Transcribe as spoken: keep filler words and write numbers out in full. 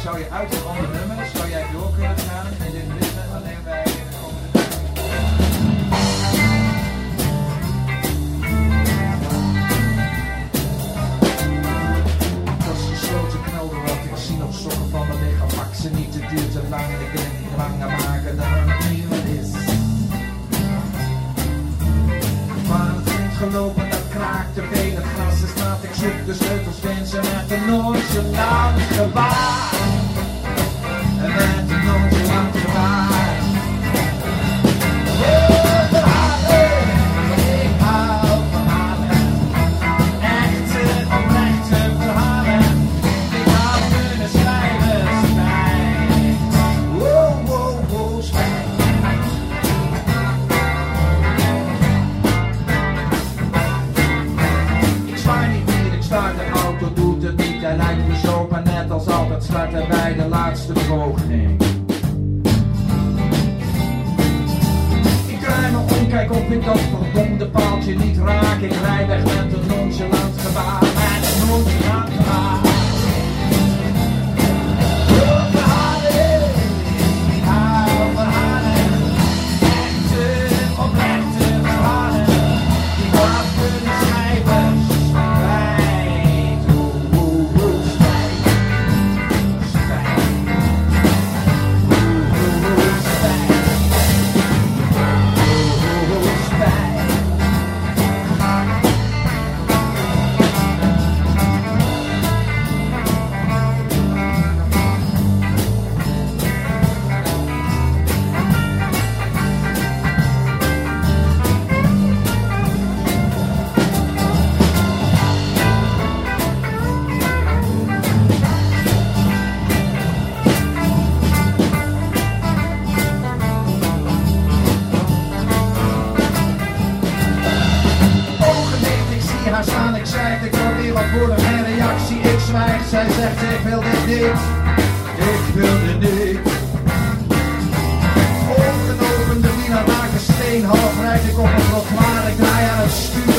zou je uit een ander nummer, zou jij door kunnen gaan in dit ritme, dan nemen wij in de komende tijd. Als gesloten knelde wat ik zie nog sokken van mijn lichaam, pak ze niet te duur, te lang en ik wil het niet langer maken dan het nieuwe is. Van het wind gelopen, dat kraakt de been, het gras is nat, ik zoek de sleutels, vind ze met een nonchalant gebaar. En met een nonchalant gebaar. Oh, verhalen, ik hou van verhalen. Echte, oprechte verhalen. Ik had kunnen schrijven, spijt. Wow, wow, wow, spijt. Ik zwaai niet meer, ik start de auto, doet het niet. Hij lijkt bezopen, net als altijd starten bij de laatste poging. Ik draai me om, kijk of ik dat verdomde paaltje niet raak. Ik rij weg met een nonchalant gebaar, met een nonchalant gebaar. Oh, verhalen, ik hou verhalen. Echte, oprechte verhalen. Ik had kunnen schrijven, spijt. Oeh, oeh, oeh, spijt. Spijt. Oeh, oeh, oeh, spijt. Oeh, oeh, spijt. Ogen dicht, ik zie haar staan, ik zeg, ik probeer wat woorden, geen reactie, ik zwijg, zij zegt, ik wil dit niet, ik wil dit niet. Ogen open, de wielen raken steen, half rijd ik op een trottoir, ik draai aan het stuur.